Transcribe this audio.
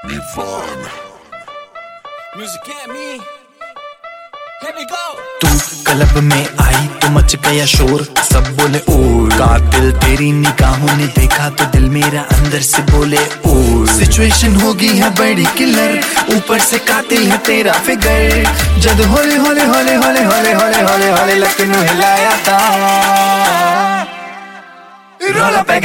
Nirvana. Music and me. Here we go. तू club में आई तो मच गया शोर, सब बोले ओ कातिल, तेरी निगाहों ने देखा तो दिल मेरा अंदर से बोले ओ सिचुएशन होगी है बड़ी किलर, ऊपर से कातिल है तेरा फिगर। जद होले होले होले होले होले होले होले होले लखनऊ हिलाया था, रोला पे